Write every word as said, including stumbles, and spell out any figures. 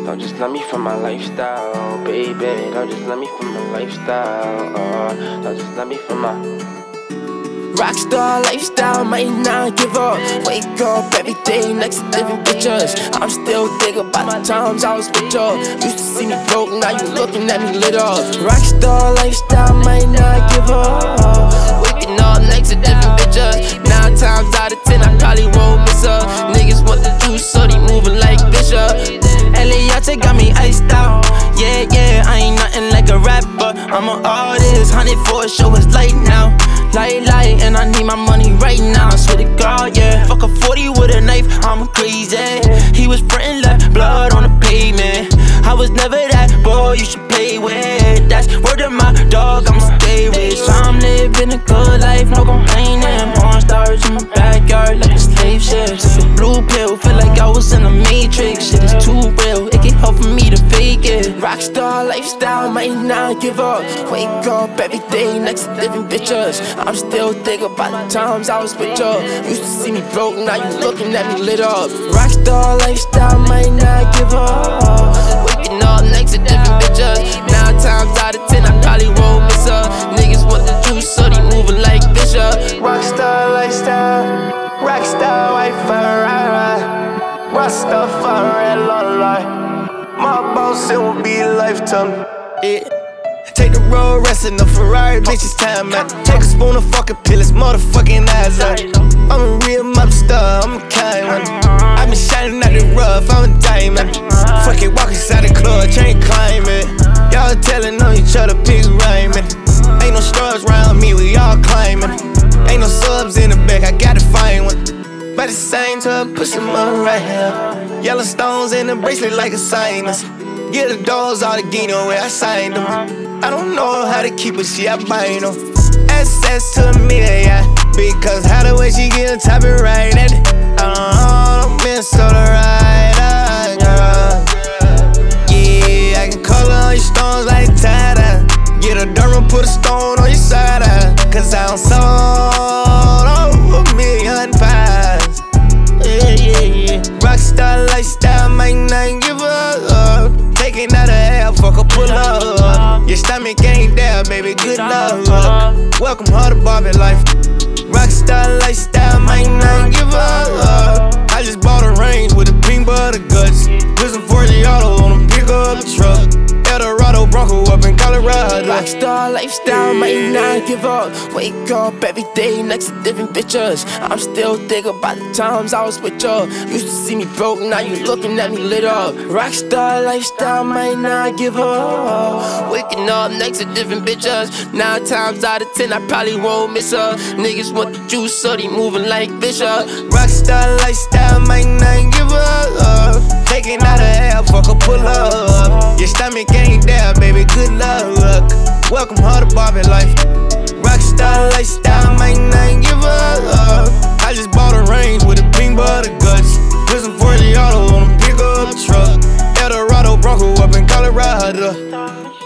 Don't just love me for my lifestyle, baby. Don't just love me for my lifestyle. Uh, don't just love me for my Rockstar lifestyle, might not give up. Wake up every day next to different bitches. I'm still thinking about the times I was with you. Used to see me broke, now you looking at me lit up. Rockstar lifestyle, might not give up. Waking up next to different bitches. Nine times out of ten, I probably won't miss her. Niggas want the juice, so they moving like Bishop. Eliante got me iced out. Yeah, yeah, I ain't nothing like a rapper. I'm an artist, hundred for a show, it's late now. Light, light, and I need my money right now. I swear to God, yeah. Fuck a forty with a knife, I'm crazy. He was frontin', left blood on the pavement. I was never that boy you should play with. That's word of my dog, I'ma stay rich. I'm living a good life, no complaining. Porn stars in my backyard like a slave ship. Took a blue pill, feel like I was in a matrix. Shit is too real, it get hard for me to fake it. Rockstar lifestyle, might not give up. Wake up every day next to different bitches. I'm still thinking about the times I was with you. Used to see me broke, now you looking at me lit up. Rockstar lifestyle, might not give up. Waking up next to different bitches. Nine times out of ten, I probably won't miss her. Niggas want the juice, so they moving like Bishop. Rockstar lifestyle, rockstar wife for ride, ride. Rockstar for red light. My boss, it will be a lifetime. Yeah. Take the road, rest in the Ferrari, bitch, it's time, man. Take a spoon of fucking pill, it's motherfucking eyes out. I'm a real mobster, I'm a kind one. I been shining out the rough, I'm a diamond. Fuck it, walk inside the club, chain climbing. Y'all telling on each other, pig rhyming. Ain't no stars around me, we all climbing. Ain't no subs in the back, I gotta find one. By the same time, push them on right here. Yellow stones in the bracelet like a sinus. Get the doors all the Gino where I signed them. I don't know how to keep it, she I bind them. Access to me, yeah. Because how the way she get top it right at it. I don't know, miss all the right, girl. Yeah, I can color on your stones like Tata. Get a Durham, put a stone on your side. Cause I'm sold over a million pies. Yeah, yeah, yeah. Rockstar lifestyle, might not give up. Taking out a hell, fuck a pull up. Your stomach ain't there, baby, good luck. Welcome her to Barbie life. Rockstar lifestyle, might not give up. I just bought a range with a pink butter guts. Put some forty auto on them, pick up the truck. Eldorado Bronco up in Colorado. Rockstar lifestyle, might not give up. Wake up every day next to different bitches. I'm still thinking about the times I was with you. Used to see me broke, now you looking at me lit up. Rockstar lifestyle, might not give up. Waking up next to different bitches. Nine times out of ten, I probably won't miss her. Niggas want the juice, so they moving like Bishop. Rockstar lifestyle, might not give up. Taking out a hell, fuck a pull up. Your stomach ain't there, baby, good luck. Welcome her to Barbie life. Rockstar lifestyle, might not give up. I just bought a range with a pink butter guts. Put some forty auto on them, pick up the truck. Eldorado Bronco up in Colorado.